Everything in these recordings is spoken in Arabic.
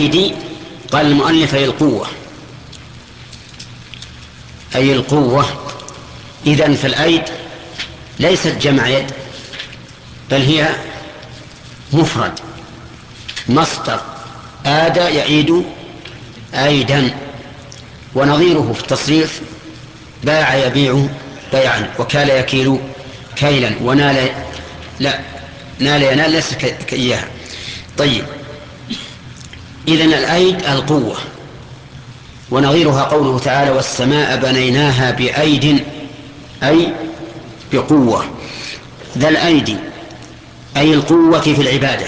الأيدي قال المؤلف أي القوة، أي القوة. إذن فالأيد ليست جمع يد، بل هي مفرد، مصدر آدى يعيد أيدا. ونظيره في التصريف باع يبيع بيعا، وكال يكيل كيلا، ونال لا نال ينال ليس كإياها. طيب، إذن الأيد القوة. ونظيرها قوله تعالى والسماء بنيناها بأيد أي بقوة. ذا الأيدي أي القوة في العبادة،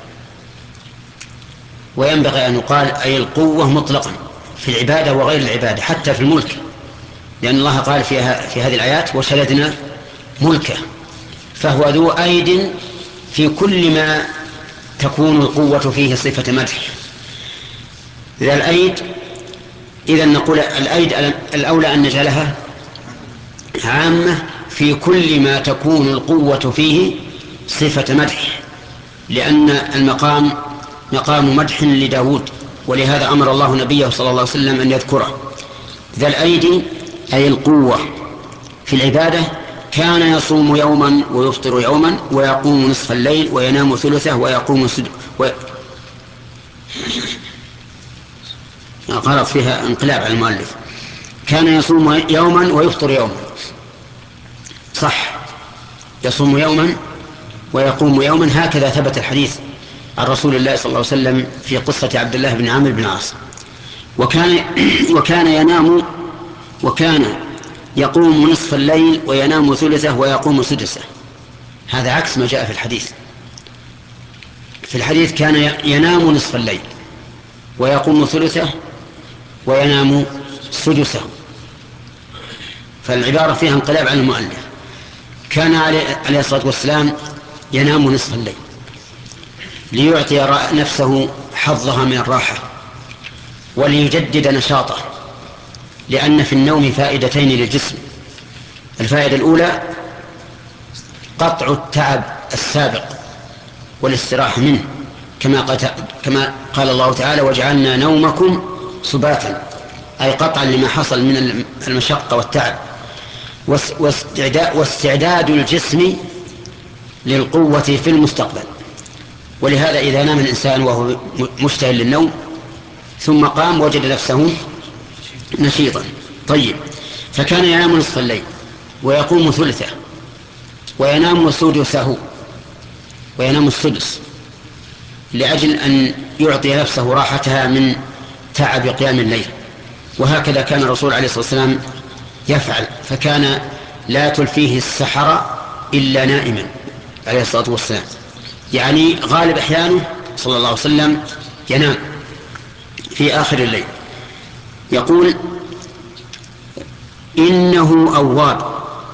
وينبغي أن يقال أي القوة مطلقا في العبادة وغير العبادة، حتى في الملك، لأن الله قال في هذه الآيات وشددنا ملكه، فهو ذو أيد في كل ما تكون القوة فيه صفة مدح. ذا الأيد، إذن نقول الأيد الأولى أن نجعلها عامة في كل ما تكون القوة فيه صفة مدح، لأن المقام مقام مدح لداود، ولهذا أمر الله نبيه صلى الله عليه وسلم أن يذكره. ذا الأيدي أي القوة في العبادة، كان يصوم يوما ويفطر يوما ويقوم نصف الليل وينام ثلثه ويقوم غلط فيها انقلاب على المؤلف، كان يصوم يوما ويفطر يوما، صح، يصوم يوما ويقوم يوما، هكذا ثبت الحديث عن رسول الله صلى الله عليه وسلم في قصة عبد الله بن عامر بن العاص. وكان ينام، وكان يقوم نصف الليل وينام ثلثه ويقوم سدسه. هذا عكس ما جاء في الحديث. في الحديث كان ينام نصف الليل ويقوم ثلثه وينام سدسه، فالعبارة فيها انقلاب عن المؤلف. كان عليه الصلاة والسلام ينام نصف الليل ليعطي نفسه حظها من الراحة وليجدد نشاطه، لأن في النوم فائدتين للجسم. الفائدة الأولى قطع التعب السابق والاستراحة منه، كما قال الله تعالى وجعلنا نومكم سباتا، أي قطعا لما حصل من المشقة والتعب، واستعداد الجسم للقوة في المستقبل. ولهذا إذا نام الإنسان وهو مشتهل للنوم ثم قام وجد نفسه نشيطا. طيب، فكان ينام نصف الليل ويقوم ثلثه وينام سدسه وينام السدس، لأجل أن يعطي نفسه راحتها من تعب قيام الليل. وهكذا كان الرسول عليه الصلاة والسلام يفعل، فكان لا تلفيه السحر إلا نائما عليه الصلاة والسلام، يعني غالب أحيانه صلى الله عليه وسلم ينام في آخر الليل. يقول إنه أواب،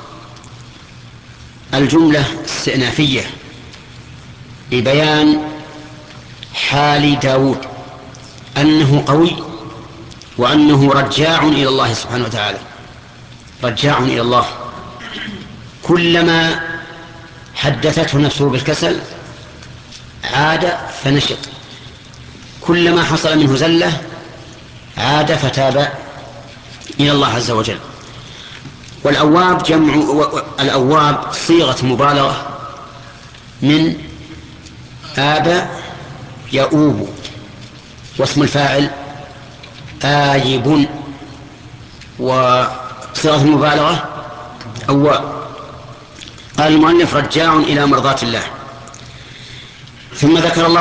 الجملة استئنافية لبيان حال داود أنه قوي، وأنه رجاع إلى الله سبحانه وتعالى، رجاع إلى الله. كلما حدثته نفسه بالكسل عاد فنشط، كلما حصل منه زلة عاد فتاب إلى الله عز وجل. والأواب جمع، الأواب صيغة مبالغة من آب يؤوب، واسم الفاعل آيب، وصيغة المبالغة أواب. قال المؤلف رجاع إلى مرضاة الله. ثم ذكر الله